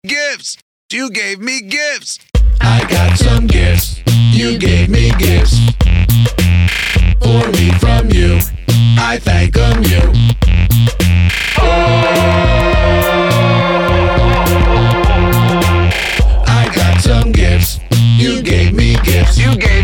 Gifts. You gave me gifts. I got some gifts. You gave me gifts. For me from you. I thank you. I got some gifts. You gave me gifts. You gave